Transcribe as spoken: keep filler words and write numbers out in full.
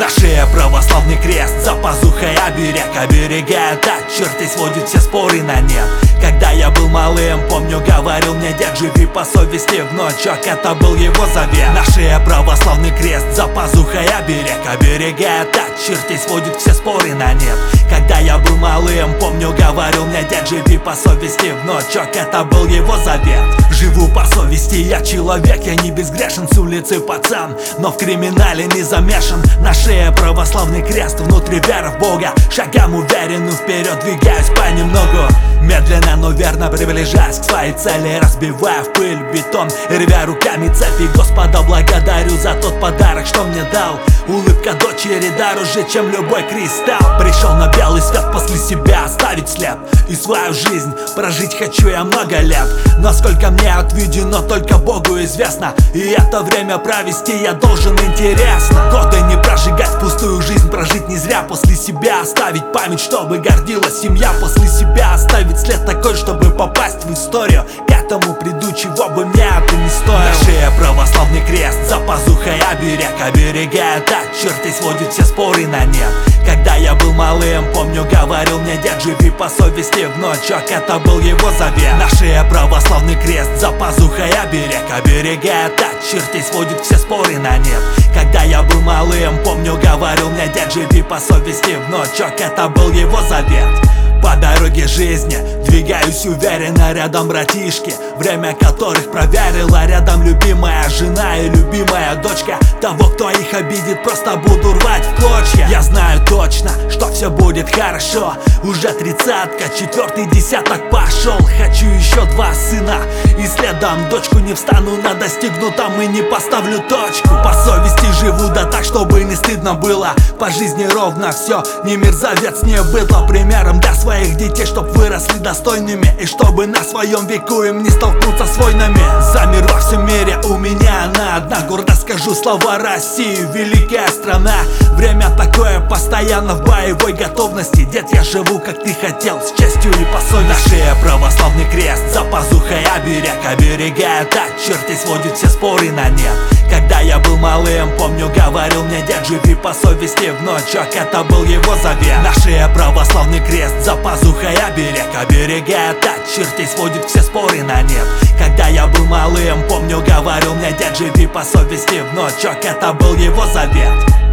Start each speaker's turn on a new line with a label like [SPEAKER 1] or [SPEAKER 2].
[SPEAKER 1] На шее православный крест, за пазухой оберег оберегает от черты, сводит все споры на нет. Когда я был малым, помню, говорил мне дед: живи по совести, внучок, это был его завет. На шее православный крест, за пазухой оберег оберегает от черты, сводит все споры на нет. Когда я был малым, помню, говорил мне дед: живи по совести, внучок, это был его завет. Живу по совести, я человек, я не безгрешен, с улицы пацан, но в криминале не замешан. На шее православный крест, внутри вера в Бога, шагам уверенно вперед двигаюсь понемногу. Медленно, но верно приближаясь к своей цели, разбивая в пыль бетон, рвя руками цепи. Господа благодарю за тот подарок, что мне дал. Улыбка дочери дороже, чем любой кристалл. Пришел на белый свет после себя оставить след, и свою жизнь прожить хочу я много лет. Насколько мне отведено, только Богу известно, и это время провести я должен интересно. Годы не прожигать впустую, жизнь прожить не зря. После себя оставить память, чтобы гордилась семья. После себя оставить след такой, чтобы попасть в историю. К этому приду, чего бы мне это не стоило. На шее православный крест, за пазухой оберег оберегает от черты, сводит все споры на нет. Когда я был малым, помню, говорил мне дед: живи по совести, внучок, это был его завет. На шее православный крест, за пазухой оберег оберегает от черты, сводит все споры на нет. Когда я был малым, помню, говорил мне дед: живи по совести, внучок, это был его завет. По дороге жизни двигаюсь уверенно, рядом братишки, время которых проверила. Рядом любимая жена и любимая дочка. Того, кто их обидит, просто буду рвать в клочья. Я знаю точно, что все будет хорошо. Уже тридцатка, четвертый десяток пошел. Хочу еще два сына, и следом дочку. Не встану на достигнутом и не поставлю точку. По совести живу, да так, чтобы не стыдно было. По жизни ровно все, не мерзавец, не быдло. Примером для своих детей, чтоб выросли достойными, и чтобы на своем веку им не столкнуться с войнами. За мир во всем мире у меня она одна. Гордо скажу слова России, великая страна. Время такое, постоянно в боевой готовности. Дед, я живу, как ты хотел, с честью и по совести. На шее православный крест, за пазухой оберег оберегает от черты, сводит все споры на нет. Когда я был малым, помню, говорил мне дед: живи по совести, внучок, это был его завет. На шее православный крест, за пазухой оберег оберегает от черты, сводит все споры на нет. Когда я был малым, помню, говорил мне дед: живи по совести, внучок, это был его завет.